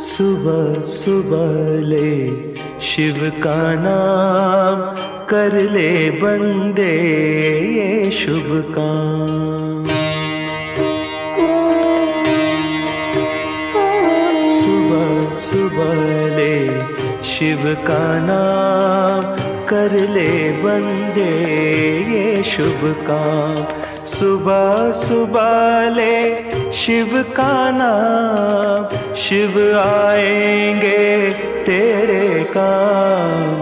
सुबह सुबह ले शिव का नाम, कर ले बंदे ये शुभ काम। सुबह सुबह ले शिव का नाम, कर ले बंदे ये शुभ काम। सुबह सुबह ले शिव का नाम, शिव आएंगे तेरे काम।